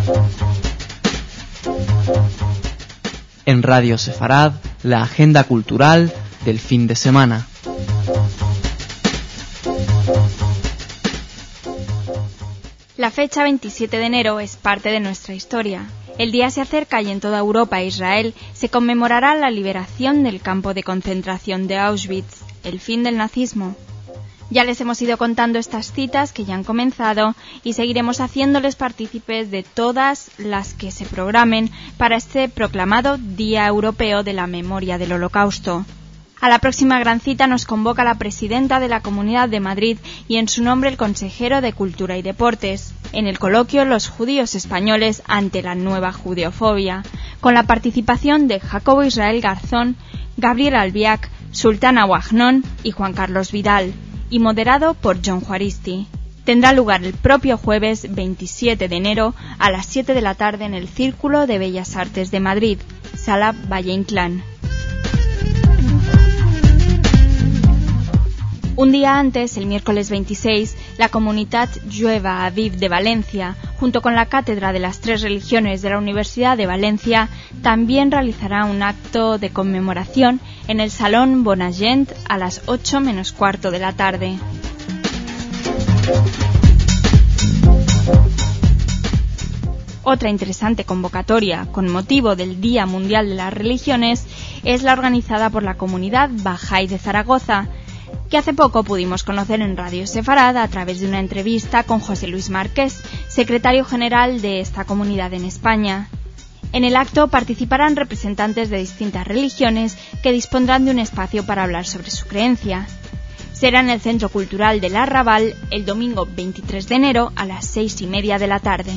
En Radio Sefarad, la agenda cultural del fin de semana. La fecha 27 de enero es parte de nuestra historia. El día se acerca y en toda Europa e Israel se conmemorará la liberación del campo de concentración de Auschwitz, el fin del nazismo. Ya les hemos ido contando estas citas que ya han comenzado y seguiremos haciéndoles partícipes de todas las que se programen para este proclamado Día Europeo de la Memoria del Holocausto. A la próxima gran cita nos convoca la presidenta de la Comunidad de Madrid y en su nombre el consejero de Cultura y Deportes, en el coloquio Los judíos españoles ante la nueva judeofobia, con la participación de Jacobo Israel Garzón, Gabriel Albiac, Sultana Guagnón y Juan Carlos Vidal, y moderado por John Juaristi. Tendrá lugar el propio jueves 27 de enero a las 7 de la tarde en el Círculo de Bellas Artes de Madrid, Sala Valle Inclán. Un día antes, el miércoles 26, la Comunitat Jueva Aviv de Valencia, junto con la Cátedra de las Tres Religiones de la Universidad de Valencia, también realizará un acto de conmemoración en el Salón Bonagent a las 8 menos cuarto de la tarde. Otra interesante convocatoria con motivo del Día Mundial de las Religiones es la organizada por la Comunidad Bahá'í de Zaragoza, que hace poco pudimos conocer en Radio Sefarad a través de una entrevista con José Luis Márquez, secretario general de esta comunidad en España. En el acto participarán representantes de distintas religiones que dispondrán de un espacio para hablar sobre su creencia. Será en el Centro Cultural del Arrabal el domingo 23 de enero a las 6:30 de la tarde.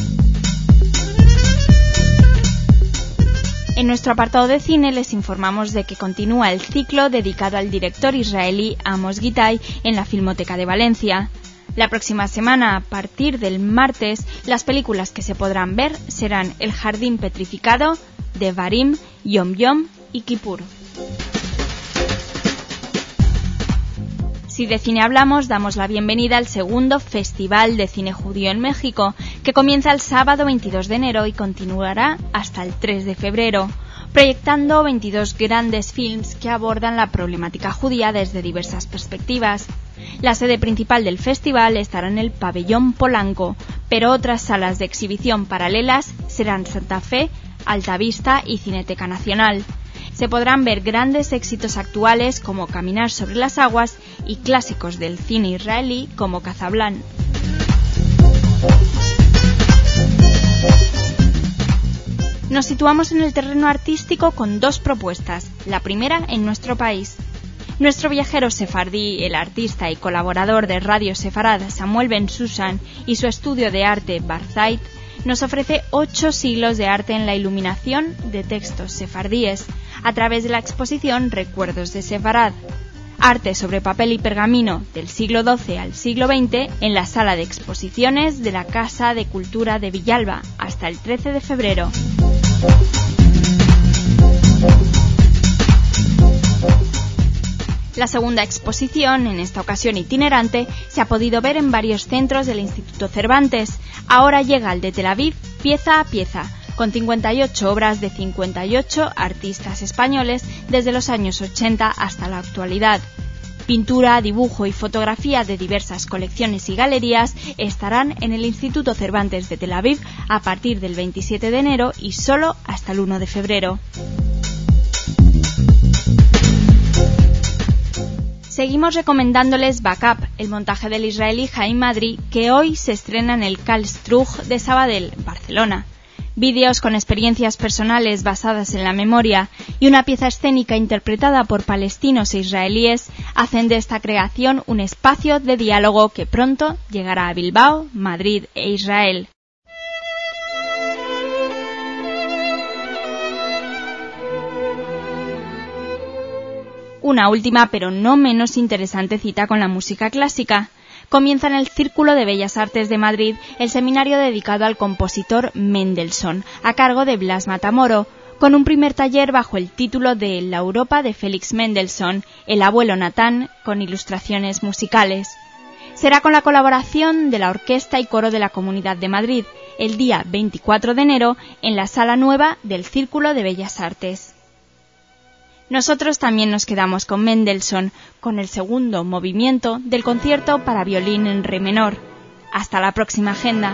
En nuestro apartado de cine les informamos de que continúa el ciclo dedicado al director israelí Amos Gitai en la Filmoteca de Valencia. La próxima semana, a partir del martes, las películas que se podrán ver serán El Jardín Petrificado, Devarim, Yom Yom y Kippur. Si de cine hablamos, damos la bienvenida al segundo Festival de Cine Judío en México, que comienza el sábado 22 de enero y continuará hasta el 3 de febrero, proyectando 22 grandes films que abordan la problemática judía desde diversas perspectivas. La sede principal del festival estará en el Pabellón Polanco, pero otras salas de exhibición paralelas serán Santa Fe, Altavista y Cineteca Nacional. Se podrán ver grandes éxitos actuales como Caminar sobre las aguas y clásicos del cine israelí como Casablanca. Nos situamos en el terreno artístico con dos propuestas, la primera en nuestro país. Nuestro viajero sefardí, el artista y colaborador de Radio Sefarad Samuel Ben Susan y su estudio de arte Barzait nos ofrece 8 siglos de arte en la iluminación de textos sefardíes a través de la exposición Recuerdos de Sefarad. Arte sobre papel y pergamino del siglo XII al siglo XX en la sala de exposiciones de la Casa de Cultura de Villalba hasta el 13 de febrero. La segunda exposición, en esta ocasión itinerante, se ha podido ver en varios centros del Instituto Cervantes. Ahora llega al de Tel Aviv pieza a pieza, con 58 obras de 58 artistas españoles desde los años 80 hasta la actualidad. Pintura, dibujo y fotografía de diversas colecciones y galerías estarán en el Instituto Cervantes de Tel Aviv a partir del 27 de enero y solo hasta el 1 de febrero. Seguimos recomendándoles Backup, el montaje del israelí Haim Madri, que hoy se estrena en el Karl Struch de Sabadell, Barcelona. Vídeos con experiencias personales basadas en la memoria y una pieza escénica interpretada por palestinos e israelíes hacen de esta creación un espacio de diálogo que pronto llegará a Bilbao, Madrid e Israel. Una última, pero no menos interesante cita con la música clásica. Comienza en el Círculo de Bellas Artes de Madrid el seminario dedicado al compositor Mendelssohn, a cargo de Blas Matamoro, con un primer taller bajo el título de La Europa de Félix Mendelssohn, el abuelo Natán, con ilustraciones musicales. será con la colaboración de la Orquesta y Coro de la Comunidad de Madrid, el día 24 de enero en la Sala Nueva del Círculo de Bellas Artes. Nosotros también nos quedamos con Mendelssohn, con el segundo movimiento del concierto para violín en re menor. Hasta la próxima agenda.